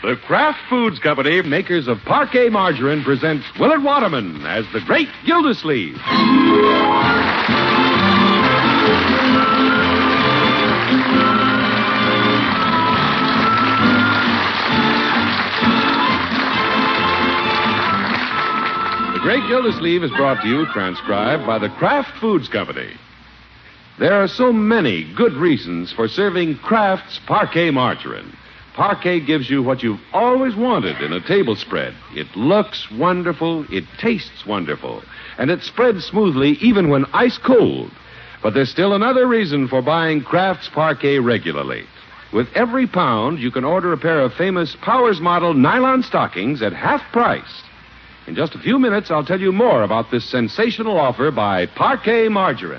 The Kraft Foods Company, makers of Parquet Margarine, presents Willard Waterman as the Great Gildersleeve. The Great Gildersleeve is brought to you, transcribed by the Kraft Foods Company. There are so many good reasons for serving Kraft's Parquet Margarine. Parquet gives you what you've always wanted in a table spread. It looks wonderful, it tastes wonderful, and it spreads smoothly even when ice cold. But there's still another reason for buying Kraft's Parquet regularly. With every pound, you can order a pair of famous Powers model nylon stockings at half price. In just a few minutes, I'll tell you more about this sensational offer by Parquet Margarine.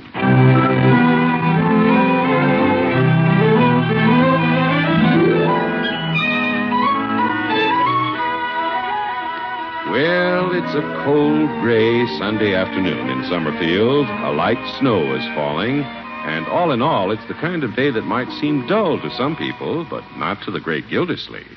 Well, it's a cold, gray Sunday afternoon in Summerfield. A light snow is falling. And all in all, it's the kind of day that might seem dull to some people, but not to the Great Gildersleeve.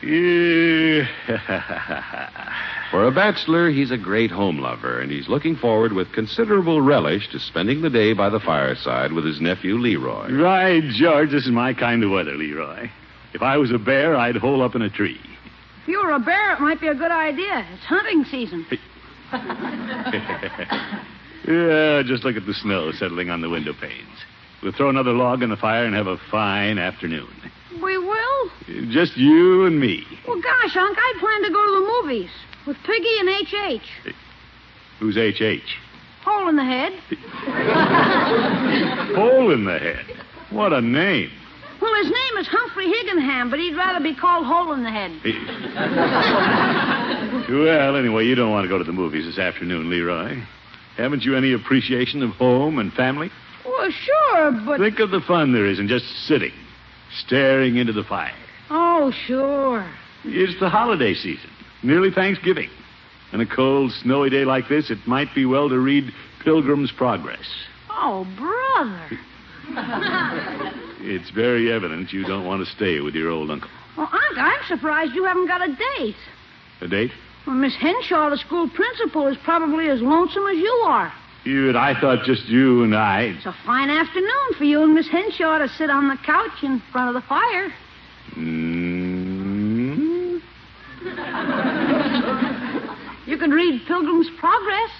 For a bachelor, he's a great home lover, and he's looking forward with considerable relish to spending the day by the fireside with his nephew, Leroy. Right, George. This is my kind of weather, Leroy. If I was a bear, I'd hole up in a tree. If you were a bear, it might be a good idea. It's hunting season. Yeah, just look at the snow settling on the window panes. We'll throw another log on the fire and have a fine afternoon. We will? Just you and me. Well, gosh, Unc, I plan to go to the movies with Piggy and H.H. Who's H.H.? Hole in the head. Hole in the head? What a name. Well, his name is Humphrey Higginham, but he'd rather be called Hole in the Head. Well, anyway, you don't want to go to the movies this afternoon, Leroy. Haven't you any appreciation of home and family? Well, sure, but... Think of the fun there is in just sitting, staring into the fire. Oh, sure. It's the holiday season, nearly Thanksgiving. On a cold, snowy day like this, it might be well to read Pilgrim's Progress. Oh, brother. It's very evident you don't want to stay with your old uncle. Well, Unc, I'm surprised you haven't got a date. A date? Well, Miss Henshaw, the school principal, is probably as lonesome as you are. I thought just you and I... It's a fine afternoon for you and Miss Henshaw to sit on the couch in front of the fire. You could read Pilgrim's Progress.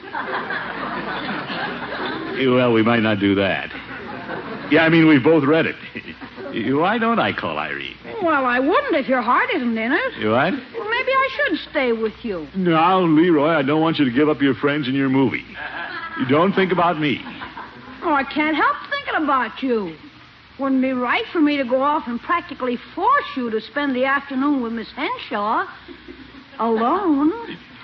Well, we might not do that. Yeah, I mean, we've both read it. Why don't I call Irene? Well, I wouldn't if your heart isn't in it. You what? Well, maybe I should stay with you. Now, Leroy, I don't want you to give up your friends and your movie. You don't think about me. Oh, I can't help thinking about you. Wouldn't be right for me to go off and practically force you to spend the afternoon with Miss Henshaw. Alone.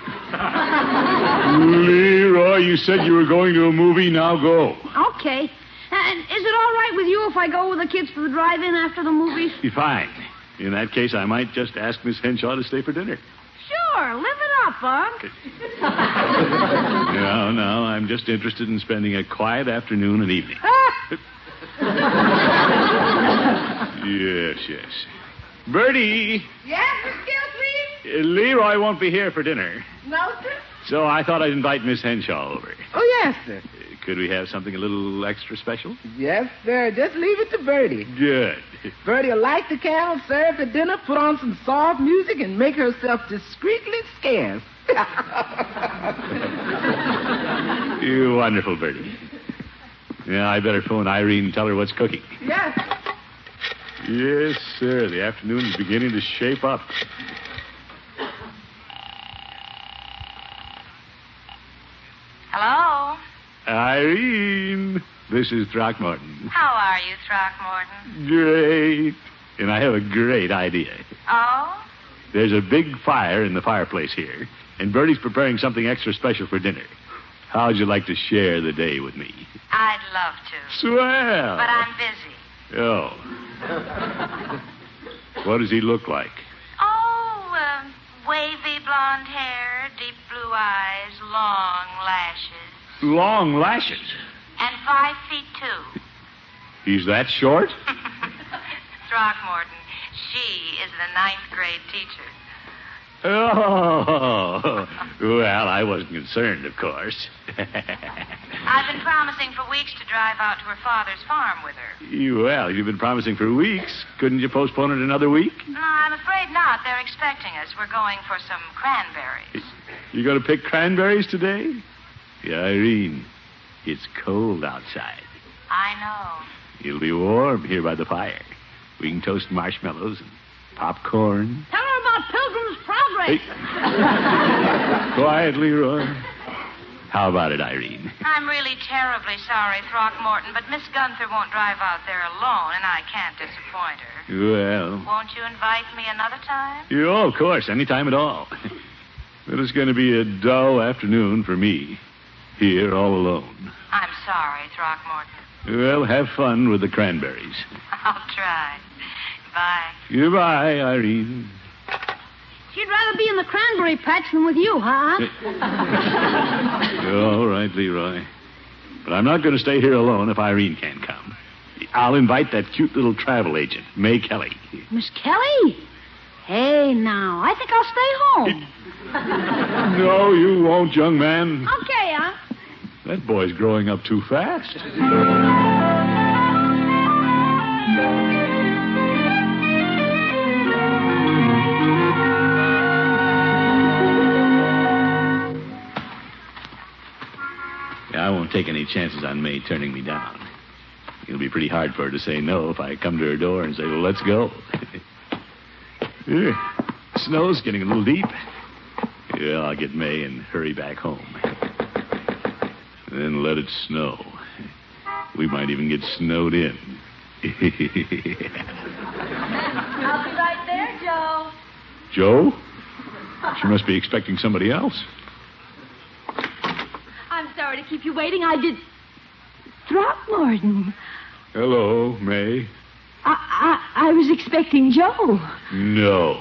Leroy, you said you were going to a movie. Now go. Okay. And is it all right with you if I go with the kids to the drive-in after the movies? Fine. In that case, I might just ask Miss Henshaw to stay for dinner. Sure. Live it up, Unc. No. I'm just interested in spending a quiet afternoon and evening. Yes. Bertie. Yes, Miss Gilsleeve? Leroy won't be here for dinner. No, sir? So I thought I'd invite Miss Henshaw over. Oh, yes, sir. Could we have something a little extra special? Yes, sir. Just leave it to Bertie. Good. Bertie will light the candle, serve the dinner, put on some soft music, and make herself discreetly scarce. You wonderful, Bertie. Yeah, I better phone Irene and tell her what's cooking. Yes. Yes, sir. The afternoon is beginning to shape up. Hello? Irene, this is Throckmorton. How are you, Throckmorton? Great. And I have a great idea. Oh? There's a big fire in the fireplace here, and Bertie's preparing something extra special for dinner. How'd you like to share the day with me? I'd love to. Swell. But I'm busy. Oh. What does he look like? Oh, wavy blonde hair, deep blue eyes, long lashes. Long lashes? And 5'2". He's that short? Throckmorton, She is the 9th grade teacher. Oh, well, I wasn't concerned, of course. I've been promising for weeks to drive out to her father's farm with her. Well, you've been promising for weeks. Couldn't you postpone it another week? No, I'm afraid not. They're expecting us. We're going for some cranberries. You going to pick cranberries today? Yeah, Irene, it's cold outside. I know. It'll be warm here by the fire. We can toast marshmallows and popcorn. Tell her about Pilgrim's Progress. Hey. Quiet, Leroy. How about it, Irene? I'm really terribly sorry, Throckmorton, but Miss Gunther won't drive out there alone, and I can't disappoint her. Well. Won't you invite me another time? Oh, of course, any time at all. But it's going to be a dull afternoon for me, here all alone. I'm sorry, Throckmorton. Well, have fun with the cranberries. I'll try. Bye. Goodbye, Irene. She'd rather be in the cranberry patch than with you, huh? All right, Leroy. But I'm not going to stay here alone if Irene can't come. I'll invite that cute little travel agent, May Kelly. Miss Kelly? Hey, now, I think I'll stay home. No, you won't, young man. Okay, huh? That boy's growing up too fast. I won't take any chances on May turning me down. It'll be pretty hard for her to say no if I come to her door and say, well, let's go. Snow's getting a little deep. Yeah, I'll get May and hurry back home. Then let it snow. We might even get snowed in. I'll be right there, Joe. Joe? She must be expecting somebody else. I'm sorry to keep you waiting. I did... Throckmorton. Hello, May. I was expecting Joe. No.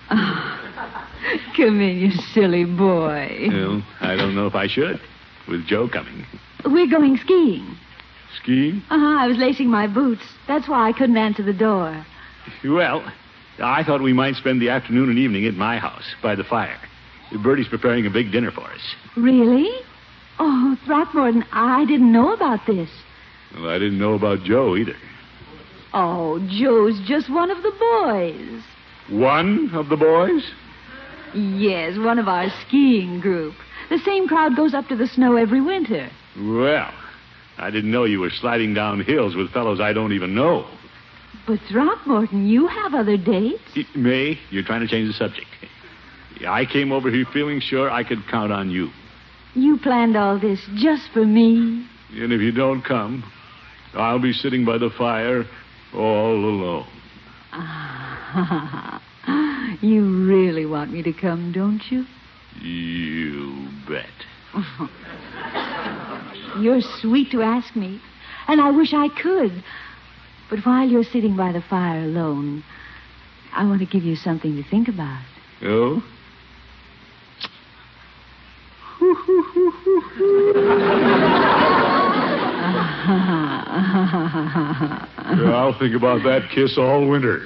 Come in, you silly boy. Well, I don't know if I should, with Joe coming. We're going skiing. Skiing? I was lacing my boots. That's why I couldn't answer the door. Well, I thought we might spend the afternoon and evening at my house, by the fire. Bertie's preparing a big dinner for us. Really? Oh, Throckmorton, I didn't know about this. Well, I didn't know about Joe either. Oh, Joe's just one of the boys. One of the boys? Yes, one of our skiing group. The same crowd goes up to the snow every winter. Well, I didn't know you were sliding down hills with fellows I don't even know. But, Throckmorton, you have other dates? May, you're trying to change the subject. I came over here feeling sure I could count on you. You planned all this just for me? And if you don't come, I'll be sitting by the fire all alone. You really want me to come, don't you? You bet. You're sweet to ask me, and I wish I could. But while you're sitting by the fire alone, I want to give you something to think about. Oh? I'll think about that kiss all winter.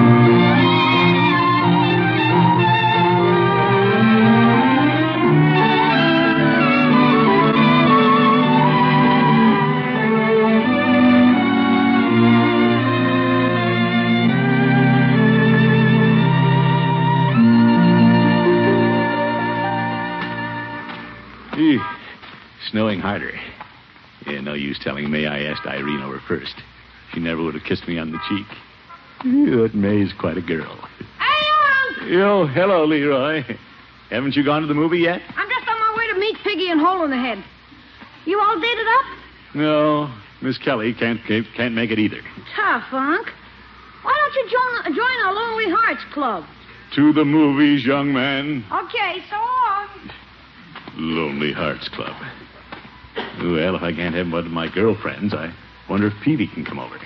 Snowing harder. Yeah, no use telling May I asked Irene over first. She never would have kissed me on the cheek. Yeah, that May's quite a girl. Hey, Unc! Oh, hello, Leroy. Haven't you gone to the movie yet? I'm just on my way to meet Piggy and Hole in the Head. You all dated up? No, Miss Kelly can't make it either. Tough, Unc. Why don't you join our Lonely Hearts Club? To the movies, young man. Okay, so long. Lonely Hearts Club. Well, if I can't have one of my girlfriends, I wonder if Peavy can come over.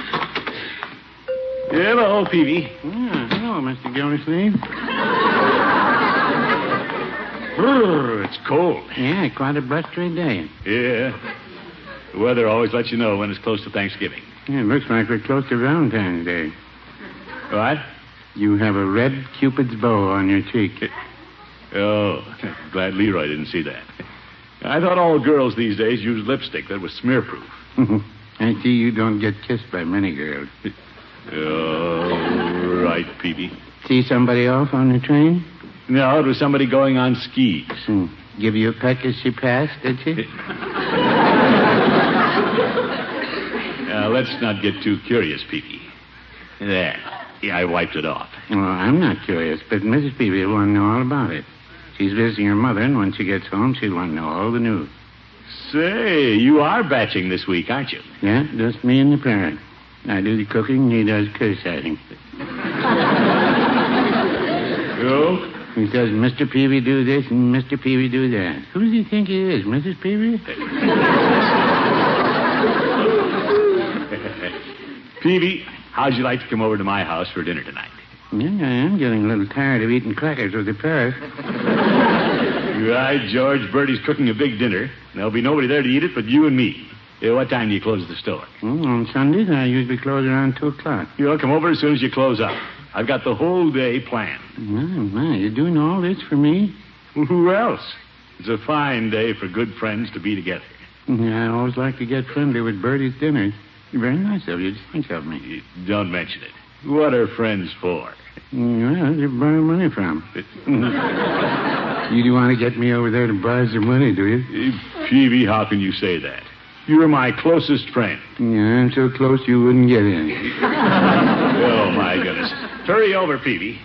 Hello, Peavy. Hello, Mr. Gildersleeve. It's cold. Yeah, quite a blustery day. Yeah. The weather always lets you know when it's close to Thanksgiving. Yeah, it looks like we're close to Valentine's Day. What? You have a red Cupid's bow on your cheek. Oh, glad Leroy didn't see that. I thought all girls these days used lipstick that was smear-proof. I see you don't get kissed by many girls. Oh, right, Peavy. See somebody off on the train? No, it was somebody going on skis. Give you a peck as she passed, did she? Now, let's not get too curious, Peavy. There. Yeah, I wiped it off. Well, I'm not curious, but Mrs. Peavy will want to know all about it. She's visiting her mother, and when she gets home, she'll want to know all the news. Say, you are batching this week, aren't you? Yeah, just me and the parent. I do the cooking, he does criticizing. Oh? He says, Mr. Peavy do this and Mr. Peavy do that. Who does he think he is, Mrs. Peavy? Peavy, how'd you like to come over to my house for dinner tonight? Yeah, I am getting a little tired of eating crackers with the parrot. You're right, George. Bertie's cooking a big dinner. There'll be nobody there to eat it but you and me. What time do you close the store? On Sundays, I usually close around 2 o'clock. You'll come over as soon as you close up. I've got the whole day planned. My, you're doing all this for me? Well, who else? It's a fine day for good friends to be together. Yeah, I always like to get friendly with Bertie's dinners. Very nice of you to think of me. Don't mention it. What are friends for? Well, you borrow money from. You do want to get me over there to borrow some money, do you? Peavy, how can you say that? You're my closest friend. Yeah, I'm so close you wouldn't get any. Oh, my goodness. Hurry over, Peavy.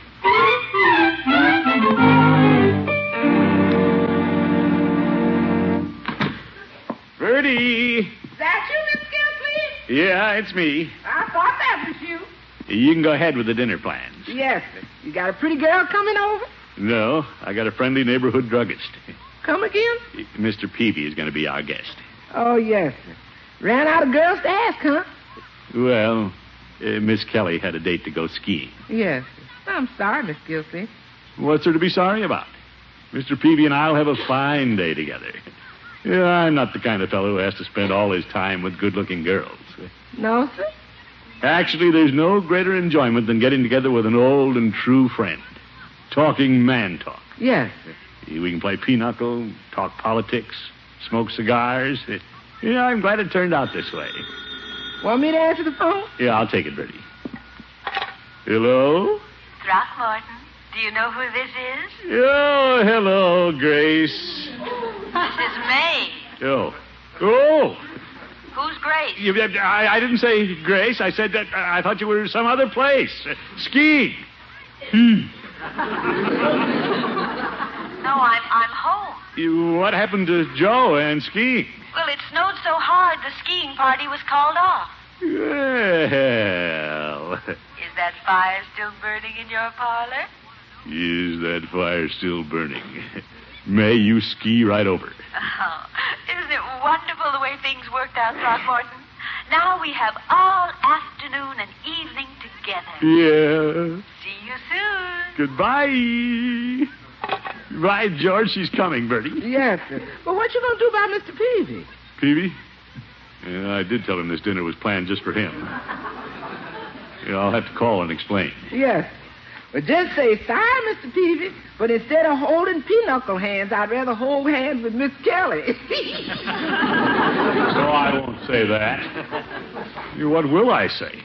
Bertie! Is that you, Miss Gilsleeve? Yeah, it's me. I thought that was you. You can go ahead with the dinner plans. Yes, sir. You got a pretty girl coming over? No, I got a friendly neighborhood druggist. Come again? Mr. Peavy is going to be our guest. Oh, yes, sir. Ran out of girls to ask, huh? Well, Miss Kelly had a date to go skiing. Yes, sir. I'm sorry, Miss Gilsleeve. What's there to be sorry about? Mr. Peavy and I'll have a fine day together. Yeah, I'm not the kind of fellow who has to spend all his time with good-looking girls. No, sir? Actually, there's no greater enjoyment than getting together with an old and true friend. Talking man talk. Yes, sir. We can play pinochle, talk politics, smoke cigars. Yeah, I'm glad it turned out this way. Want me to answer the phone? Yeah, I'll take it, Bertie. Hello? Throckmorton, do you know who this is? Oh, hello, Grace. This is May. Oh. Who's Grace? I didn't say Grace. I said that I thought you were some other place. Skiing. No, I'm home. What happened to Joe and skiing? Well, it snowed so hard the skiing party was called off. Well. Is that fire still burning in your parlor? Is that fire still burning? May you ski right over. Oh, isn't it wonderful the way things worked out, Throckmorton? Now we have all afternoon and evening together. Yeah. See you soon. Goodbye. Right, George, she's coming, Bertie. Yes, sir. But what you going to do about Mr. Peavy? Peavy? Yeah, I did tell him this dinner was planned just for him. Yeah, I'll have to call and explain. Yes. But just say, sorry, Mr. Peavy, but instead of holding pinochle hands, I'd rather hold hands with Miss Kelly. So I won't say that. What will I say?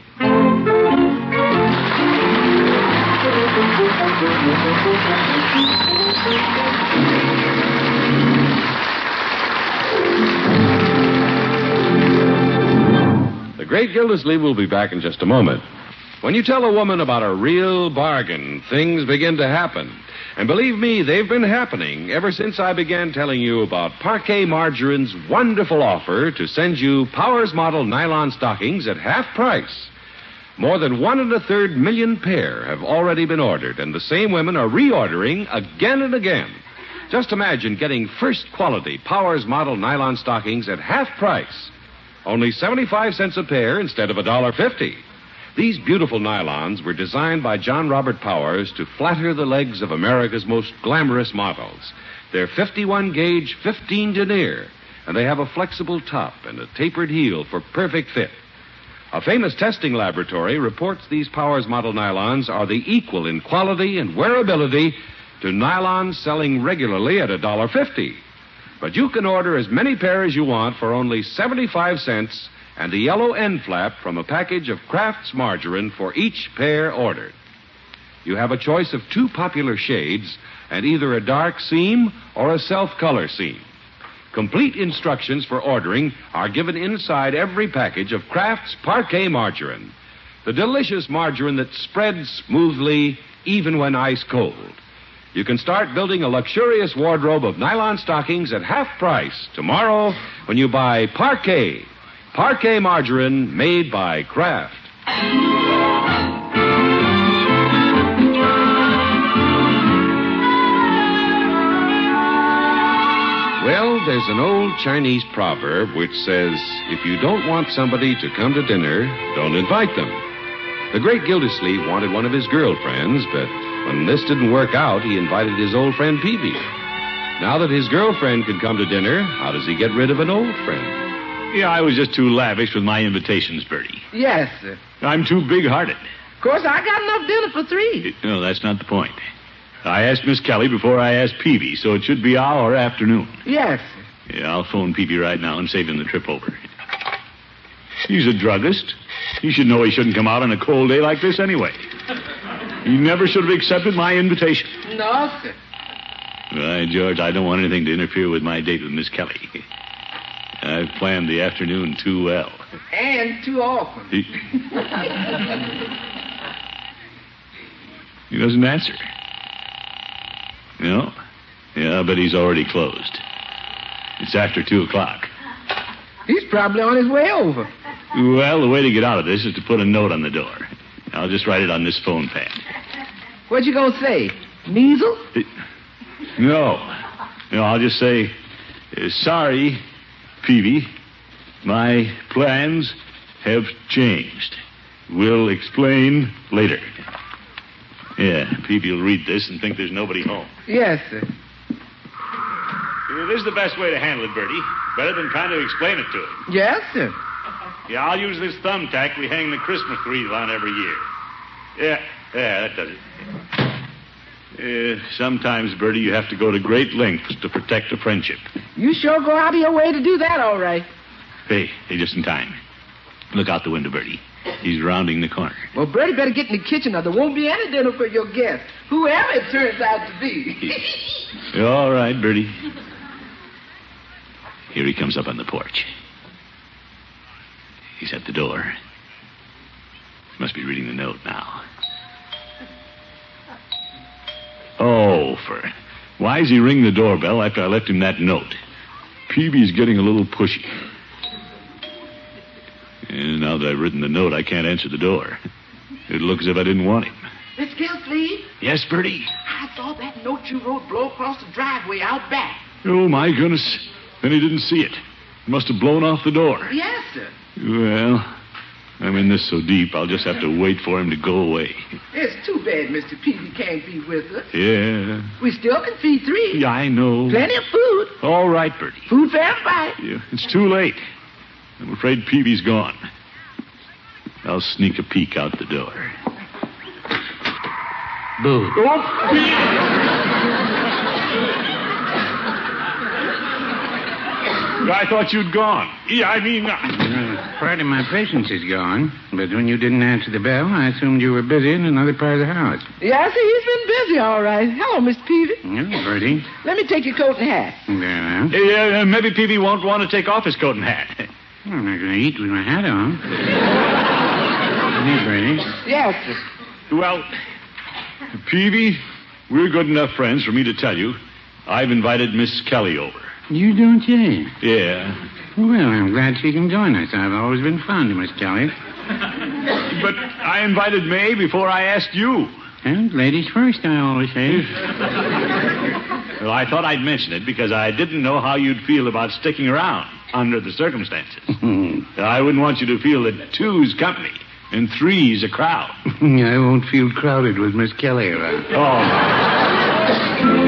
The Great Gildersleeve will be back in just a moment. When you tell a woman about a real bargain, things begin to happen. And believe me, they've been happening ever since I began telling you about Parquet Margarine's wonderful offer to send you Powers Model nylon stockings at half price. More than 1 1/3 million pair have already been ordered, and the same women are reordering again and again. Just imagine getting first quality Powers Model nylon stockings at half price. Only 75 cents a pair instead of $1.50. These beautiful nylons were designed by John Robert Powers to flatter the legs of America's most glamorous models. They're 51-gauge, 15 denier, and they have a flexible top and a tapered heel for perfect fit. A famous testing laboratory reports these Powers model nylons are the equal in quality and wearability to nylons selling regularly at $1.50. But you can order as many pairs as you want for only 75 cents and a yellow end flap from a package of Kraft's margarine for each pair ordered. You have a choice of 2 popular shades and either a dark seam or a self-color seam. Complete instructions for ordering are given inside every package of Kraft's Parquet margarine, the delicious margarine that spreads smoothly even when ice cold. You can start building a luxurious wardrobe of nylon stockings at half price tomorrow when you buy Parquet margarine made by Kraft. Well, there's an old Chinese proverb which says, if you don't want somebody to come to dinner, don't invite them. The great Gildersleeve wanted one of his girlfriends, but when this didn't work out, he invited his old friend Peavy. Now that his girlfriend can come to dinner, how does he get rid of an old friend? Yeah, I was just too lavish with my invitations, Bertie. Yes, sir. I'm too big-hearted. Of course, I got enough dinner for 3. No, that's not the point. I asked Miss Kelly before I asked Peavy, so it should be our afternoon. Yes, sir. Yeah, I'll phone Peavy right now and save him the trip over. He's a druggist. He should know he shouldn't come out on a cold day like this anyway. He never should have accepted my invitation. No, sir. Right, George, I don't want anything to interfere with my date with Miss Kelly. I've planned the afternoon too well. And too often. He doesn't answer. No? Yeah, but he's already closed. It's after 2 o'clock. He's probably on his way over. Well, the way to get out of this is to put a note on the door. I'll just write it on this phone pad. What you gonna say? Measles? No, I'll just say, sorry, Peavy. My plans have changed. We'll explain later. Yeah, Peavy will read this and think there's nobody home. Yes, sir. This is the best way to handle it, Bertie. Better than trying to explain it to him. Yes, sir. Yeah, I'll use this thumbtack we hang the Christmas trees on every year. Yeah, that does it. Sometimes, Bertie, you have to go to great lengths to protect a friendship. You sure go out of your way to do that, all right. Hey, just in time. Look out the window, Bertie. He's rounding the corner. Well, Bertie better get in the kitchen or there won't be any dinner for your guests, whoever it turns out to be. All right, Bertie. Here he comes up on the porch. He's at the door. He must be reading the note now. Oh, why does he ring the doorbell after I left him that note? Peavy's getting a little pushy. And now that I've written the note, I can't answer the door. It looks as if I didn't want him. Miss Gilsleeve? Yes, Bertie? I saw that note you wrote blow across the driveway out back. Oh, my goodness. Then he didn't see it. It must have blown off the door. Yes, sir. Well, I'm in this so deep, I'll just have to wait for him to go away. It's too bad Mr. Peavy can't be with us. Yeah. We still can feed 3. Yeah, I know. Plenty of food. All right, Bertie. Food for everybody. Yeah, it's too late. I'm afraid Peavy's gone. I'll sneak a peek out the door. Boo. I thought you'd gone. Yeah, I mean... Part of my patience is gone, but when you didn't answer the bell, I assumed you were busy in another part of the house. Yes, sir, he's been busy, all right. Hello, Mr. Peavy. Hello, Bertie. Let me take your coat and hat. There. Maybe Peavy won't want to take off his coat and hat. I'm not going to eat with my hat on. Hey, Bertie. Yes, sir. Well, Peavy, we're good enough friends for me to tell you I've invited Miss Kelly over. You don't say? Yeah. Well, I'm glad she can join us. I've always been fond of Miss Kelly. But I invited May before I asked you. Well, ladies first, I always say. Well, I thought I'd mention it because I didn't know how you'd feel about sticking around under the circumstances. I wouldn't want you to feel that 2's company and 3's a crowd. I won't feel crowded with Miss Kelly around. Oh.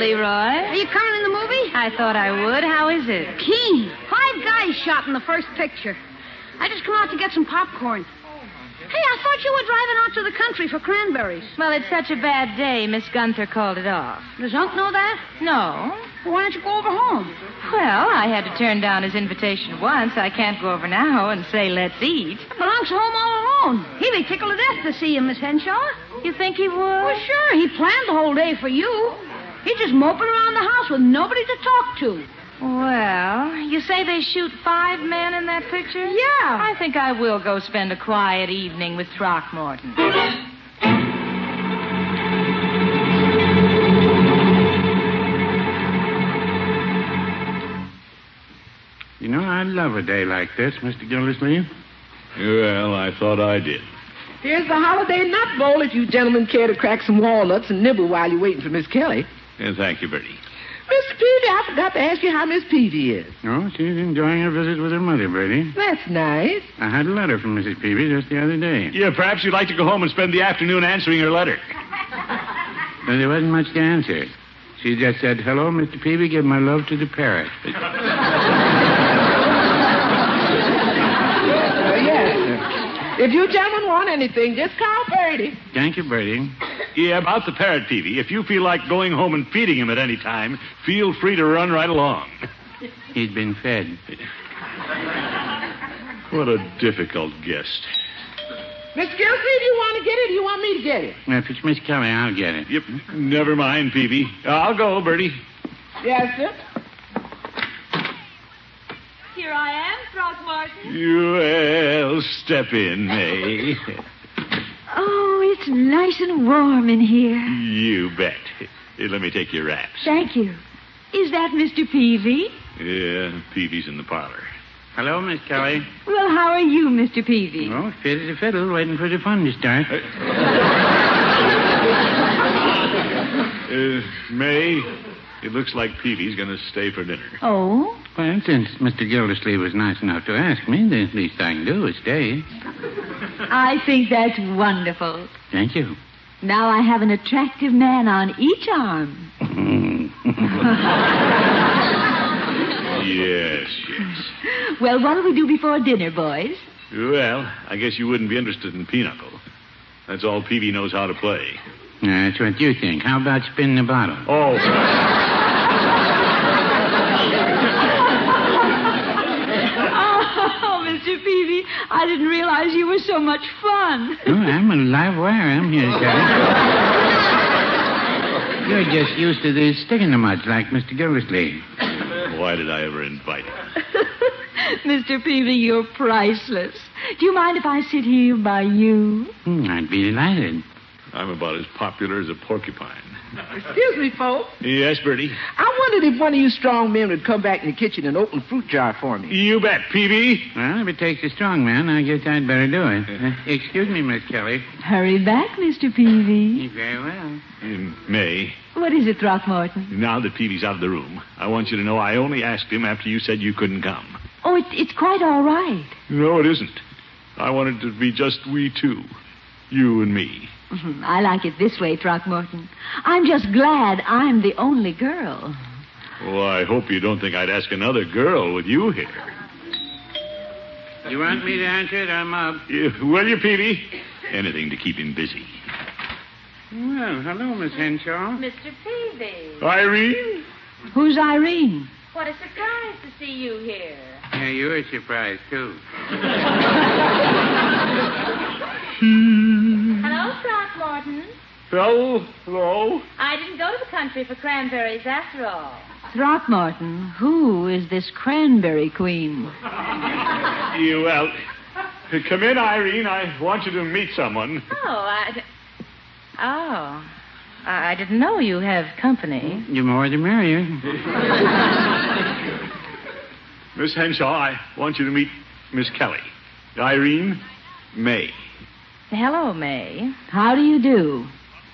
Leroy. Are you coming in the movie? I thought I would. How is it? Keen. 5 guys shot in the first picture. I just come out to get some popcorn. Hey, I thought you were driving out to the country for cranberries. Well, it's such a bad day, Miss Gunther called it off. Does Unc know that? No. Well, why don't you go over home? Well, I had to turn down his invitation once. I can't go over now and say, let's eat. But Unc's home all alone. He'd be tickled to death to see you, Miss Henshaw. You think he would? Well, sure. He planned the whole day for you. He's just moping around the house with nobody to talk to. Well, you say they shoot 5 men in that picture? Yeah. I think I will go spend a quiet evening with Throckmorton. You know, I love a day like this, Mr. Gildersleeve. Well, I thought I did. Here's the holiday nut bowl if you gentlemen care to crack some walnuts and nibble while you're waiting for Miss Kelly. And thank you, Bertie. Mr. Peavy, I forgot to ask you how Miss Peavy is. Oh, she's enjoying her visit with her mother, Bertie. That's nice. I had a letter from Mrs. Peavy just the other day. Yeah, perhaps you'd like to go home and spend the afternoon answering her letter. But there wasn't much to answer. She just said, hello, Mr. Peavy, give my love to the parrot. Yes. If you gentlemen want anything, just call Bertie. Thank you, Bertie. Yeah, about the parrot, Peavy. If you feel like going home and feeding him at any time, feel free to run right along. He's been fed. What a difficult guest. Miss Gilsey, do you want to get it or do you want me to get it? If it's Miss Kelly, I'll get it. Yep, never mind, Peavy. I'll go, Bertie. Yes, sir. Here I am, Throckmorton. Well, step in, May. Oh, it's nice and warm in here. You bet. Here, let me take your wraps. Thank you. Is that Mr. Peavy? Yeah, Peavy's in the parlor. Hello, Miss Kelly. Well, how are you, Mr. Peavy? Oh, fit as a fiddle, waiting for the fun to start. May, it looks like Peavy's going to stay for dinner. Oh? Well, since Mr. Gildersleeve was nice enough to ask me, the least I can do is stay. I think that's wonderful. Thank you. Now I have an attractive man on each arm. Yes. Well, what'll we do before dinner, boys? Well, I guess you wouldn't be interested in Pinochle. That's all Peavy knows how to play. That's what you think. How about spinning the bottle? Oh. Oh, Mr. Peavy, I didn't realize you were so much fun. Oh, I'm a live wire. I'm here, Kelly. You're just used to the stick-in-the-muds like Mr. Gildersleeve. Why did I ever invite him? Mr. Peavy, you're priceless. Do you mind if I sit here by you? I'd be delighted. I'm about as popular as a porcupine. Excuse me, folks. Yes, Bertie? I wondered if one of you strong men would come back in the kitchen and open a fruit jar for me. You bet, Peavy. Well, if it takes a strong man, I guess I'd better do it. Excuse me, Miss Kelly. Hurry back, Mr. Peavy. Very well. May, What is it, Throckmorton? now that Peavy's out of the room, I want you to know I only asked him after you said you couldn't come. Oh, it's quite all right. No, it isn't. I want it to be just we two. You and me. I like it this way, Throckmorton. I'm just glad I'm the only girl. Well, I hope you don't think I'd ask another girl with you here. You want me to answer it? I'm up. Will you, Peavy? Anything to keep him busy. Well, hello, Miss Henshaw. Mr. Peavy. Irene? Who's Irene? What a surprise to see you here. Yeah, you're surprised, too. Hello, Throckmorton. Hello? I didn't go to the country for cranberries after all. Throckmorton, who is this cranberry queen? Well, come in, Irene. I want you to meet someone. I didn't know you have company. The more the merrier. Miss Henshaw, I want you to meet Miss Kelly. Irene, May. Hello, May. How do you do?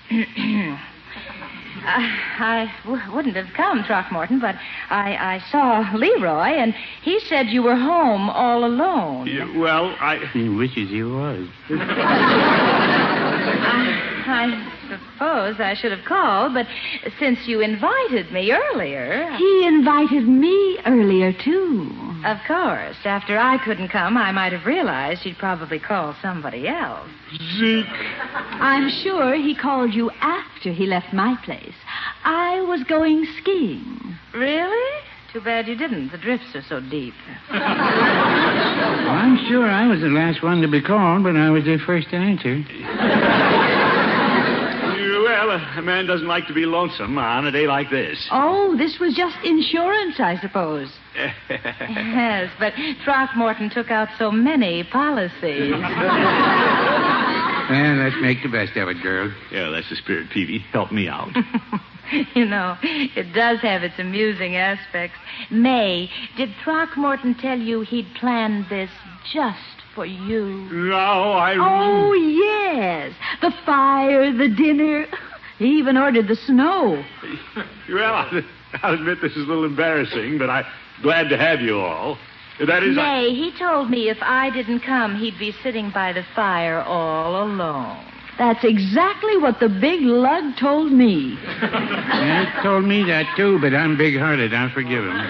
I wouldn't have come, Throckmorton, but I saw Leroy, and he said you were home all alone. Well, He wishes he was. suppose I should have called, but since you invited me earlier... He invited me earlier, too. Of course. After I couldn't come, I might have realized he'd probably call somebody else. Zeke. I'm sure he called you after he left my place. I was going skiing. Really? Too bad you didn't. The drifts are so deep. Well, I'm sure I was the last one to be called, but I was the first to answer. Well, a man doesn't like to be lonesome on a day like this. Oh, this was just insurance, I suppose. Yes, but Throckmorton took out so many policies. Well, let's make the best of it, girl. Yeah, that's the spirit, Peavy. Help me out. You know, it does have its amusing aspects. May, did Throckmorton tell you he'd planned this just for you? No, I... Oh, yes. The fire, the dinner. He even ordered the snow. Well, I'll admit this is a little embarrassing, but I'm glad to have you all. That is... May, he told me if I didn't come, he'd be sitting by the fire all alone. That's exactly what the big lug told me. Yeah, he told me that, too, but I'm big-hearted. I'll forgive him.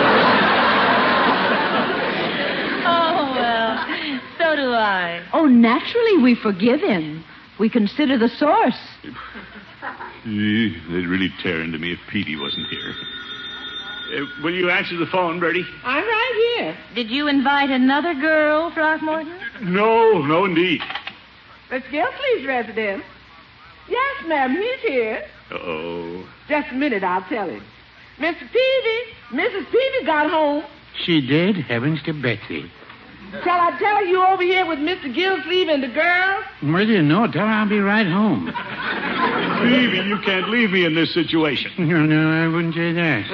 Oh, well, so do I. Oh, naturally we forgive him. We consider the source. They'd really tear into me if Petey wasn't here. Will you answer the phone, Bertie? I'm right here. Did you invite another girl, Throckmorton? No, indeed. Miss Gilslee's residence. Yes, ma'am, he's here. Uh-oh. Just a minute, I'll tell him. Mr. Peavy, Mrs. Peavy got home. She did? Heavens to Betsy. Shall I tell her you over here with Mr. Gilsleeve and the girls? Where do you know? Tell her I'll be right home. Peavy, you can't leave me in this situation. No, I wouldn't say that.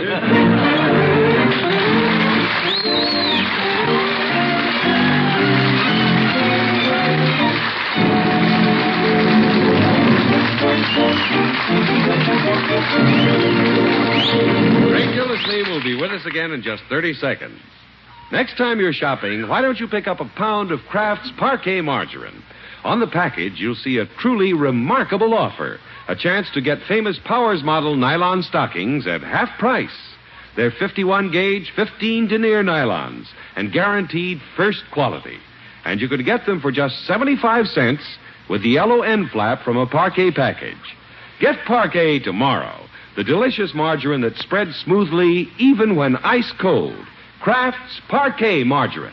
Ray Gildersleeve will be with us again in just 30 seconds. Next time you're shopping, why don't you pick up a pound of Kraft's Parquet margarine? On the package, you'll see a truly remarkable offer. A chance to get famous Powers model nylon stockings at half price. They're 51-gauge, 15 denier nylons and guaranteed first quality. And you could get them for just 75 cents with the yellow end flap from a Parquet package. Get Parquet tomorrow, the delicious margarine that spreads smoothly even when ice cold. Kraft's Parquet margarine.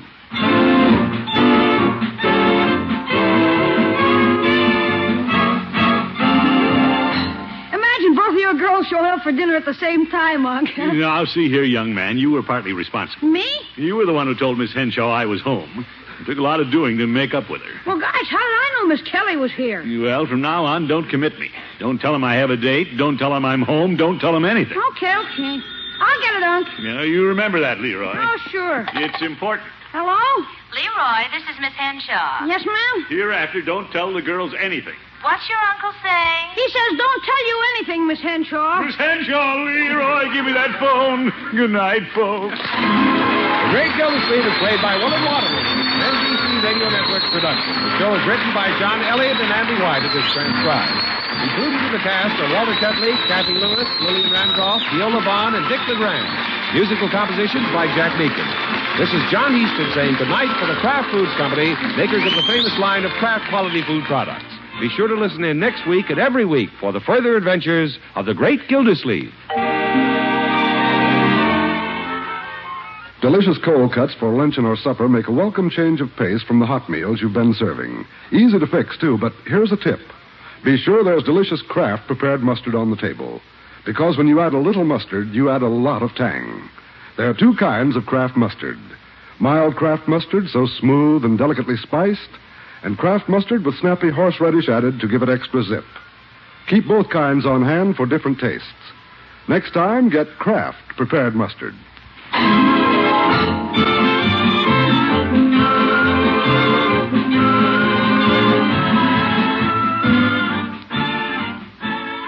Imagine both of your girls showing up for dinner at the same time, Unc. Now, see here, young man. You were partly responsible. Me? You were the one who told Miss Henshaw I was home. It took a lot of doing to make up with her. Well, gosh, how did I know Miss Kelly was here? Well, from now on, don't commit me. Don't tell him I have a date. Don't tell him I'm home. Don't tell him anything. Okay. I'll get it, Unc. Now, you remember that, Leroy. Oh, sure. It's important. Hello? Leroy, this is Miss Henshaw. Yes, ma'am? Hereafter, don't tell the girls anything. What's your uncle saying? He says don't tell you anything, Miss Henshaw. Miss Henshaw, Leroy, give me that phone. Good night, folks. The Great Gildersleeve is played by Willard Waterman. An NBC Radio Network production. The show is written by John Elliott and Andy White as is transcribed. Included in the cast are Walter Tetley, Kathy Lewis, Lillian Randolph, Viola Vaughn, and Dick LeGrand. Musical compositions by Jack Meakin. This is John Easton saying goodnight for the Kraft Foods Company, makers of the famous line of Kraft quality food products. Be sure to listen in next week and every week for the further adventures of the Great Gildersleeve. Delicious cold cuts for luncheon or supper make a welcome change of pace from the hot meals you've been serving. Easy to fix, too, but here's a tip. Be sure there's delicious Kraft prepared mustard on the table. Because when you add a little mustard, you add a lot of tang. There are two kinds of Kraft mustard. Mild Kraft mustard, so smooth and delicately spiced, and Kraft mustard with snappy horseradish added to give it extra zip. Keep both kinds on hand for different tastes. Next time, get Kraft prepared mustard.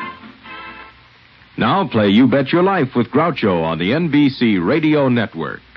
Now play You Bet Your Life with Groucho on the NBC Radio Network.